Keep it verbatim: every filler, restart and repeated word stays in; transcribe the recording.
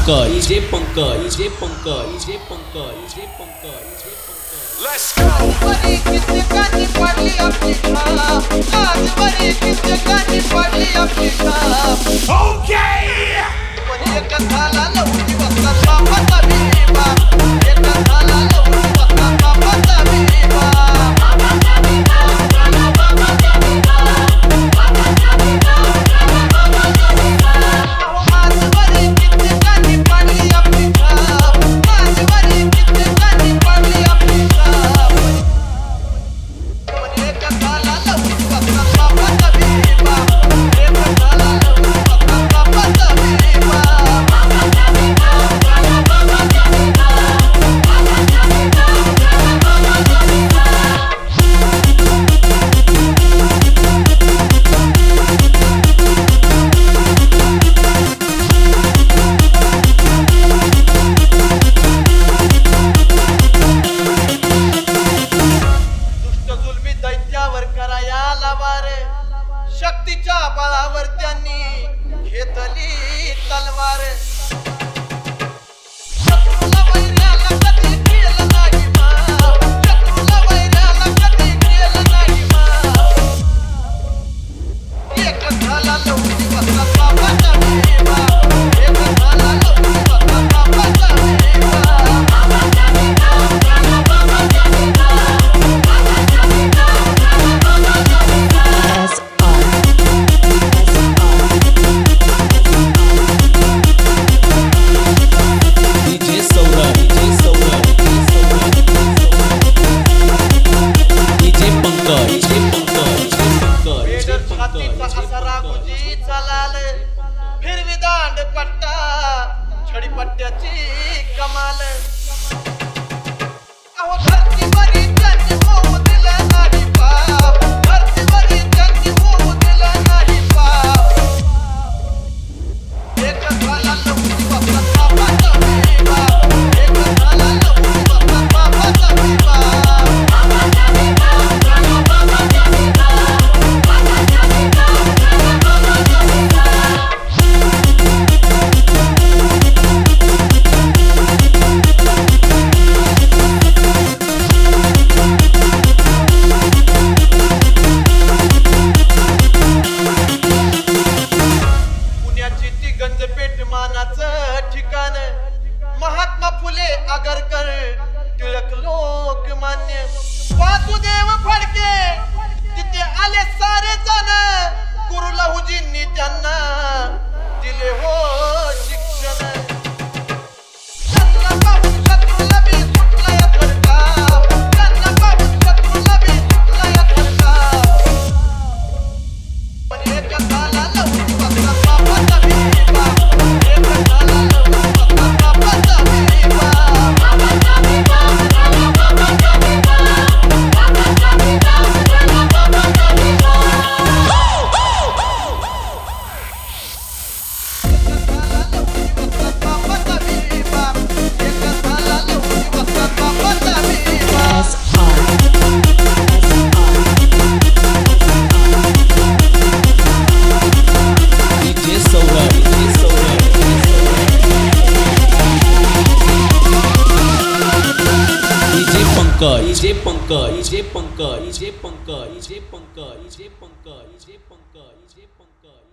Pankaj DJ Pankaj DJ Pankaj DJ Pankaj DJ Pankaj DJ Pankaj Let's go. बरी किचकानी पडली आपली छाप आज बरी किचकानी पडली आपली छाप Okay. पण एक झाला लवडी बसला बापाचा बिबा एक झाला लवडी बसला बापाचा बिबा आज बरी किचकानी पडली आपली छाप आज बरी किचकानी पडली आपली छाप पण एक झाला लवडी बसला बापाचा बिबा एक झाला लवडी बसला बापाचा बिबा दुष्ट जुलमी दैत्यावर करायला वार शक्तीच्या बळावर त्यांनी घेतली तलवार शत्रूला वैऱ्याला कधी केलं नाही माफ शत्रूला वैऱ्याला कधी केलं नाही माफ एक झाला लवडी बसला बापाचा बिबा एक झाला लवडी बसला बापाचा बिबा DJ Saurabh DJ Saurabh DJ Pankaj DJ Pankaj DJ Pankaj DJ बेडर छातीचा असा रागुजी चालाल फिरवी दांड पट्टा छडी पट्ट्याची कमाल अहो धरतीवरी त्यांनी होऊ दिलं नाही पाप धरतीवरी त्यांनी होऊ दिलं नाही पाप एक झाला लवडी बसला बापाचा बिबा एक झाला लवडी बसला बापाचा बिबा पुण्याची ती गंजपेठ मानाचं ठिकाण महात्मा फुले आगरकर टिळक लोकमान्य वासुदेव फडके तिथे आले सारे जण गुरु लहुजींनी त्यांना दिले हो शिक्षण त्यांना पाहून शत्रूला बी सुटला या थरकाप त्यांना पाहून शत्रूला बी सुटला या थरकाप पण एक झाला लवडी बसला बापाचा बिबा एक झाला लवडी बसला बापाचा बिबा बापाचा बिबा एक झाला लवडी बसला बापाचा बिबा DJ Saurabh DJ Saurabh DJ Pankaj DJ Pankaj DJ Pankaj DJ Pankaj DJ Pankaj DJ Pankaj DJ Pankaj DJ Pankaj